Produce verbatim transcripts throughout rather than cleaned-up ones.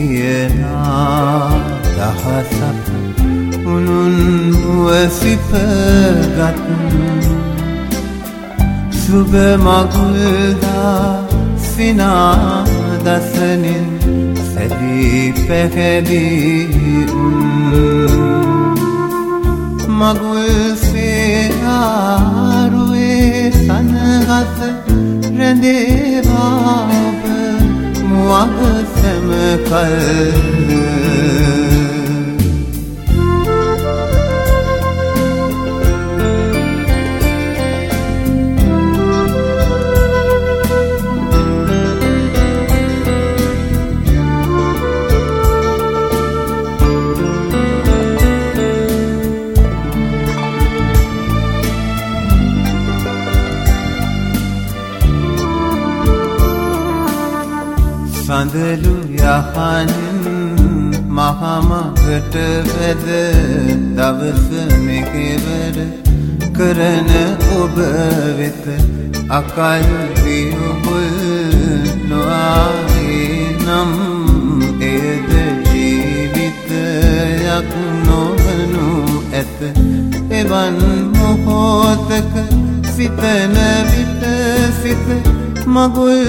කියනා දහසක් උනුන් මුවසිපගත් සුබ මගුල්දා සිනා දසනින් සැදී පැහැදී උන් මගුල් සේයාරුවේ සනහස රැඳේවා ඔබ මුවග සැමකල් සඳලු යහනින් මහමගට වැද දවස මෙකෙවර කරන ඔබ වෙත අකල් වියුබුල් නොආයේ නම් එයද ජීවිතයක් නොවනු ඇත එවන් මොහොතක සිතන විට සිත මගුල්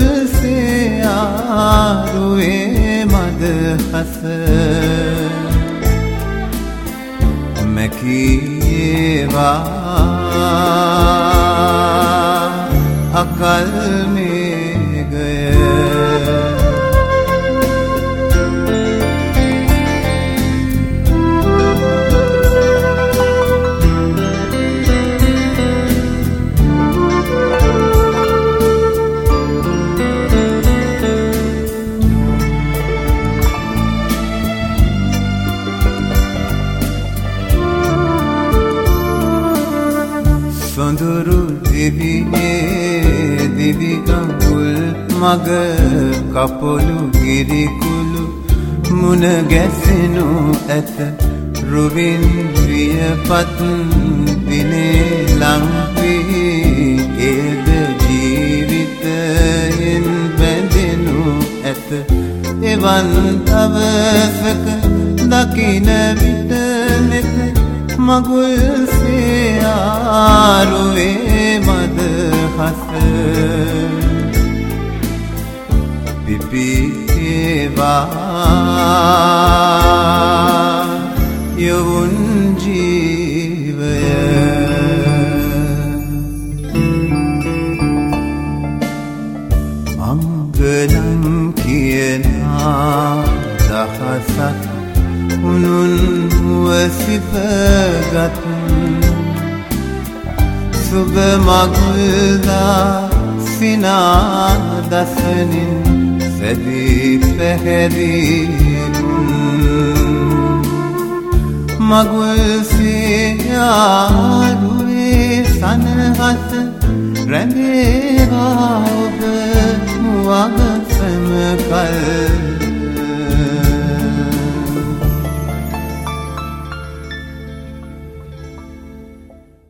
සේයාරුවේ මදහස මැකීවා අකල් මේගය සොඳුරු දිවියේ දිවිගඟුල් මග කපොළු ගිරිකුළු මුණ ගැසෙනු ඇත රුවින් වියපත් දිනේ ලංවී එද ජීවිතයෙන් බැඳෙනු ඇත එවන් දවසක දකින විට නෙත මගුල් සේයාරුවේ මදහස පිපිවා යොවුන් ජීවය අංගලම් කියනා දහසක් උනුන් මුවසිපගත් සුබ මගුල්දා සිනා දසනින් සැදී පැහැදී මගුල් සේයාරුවේ සනහස රැඳේවා ඔබ මුවග සැමකල්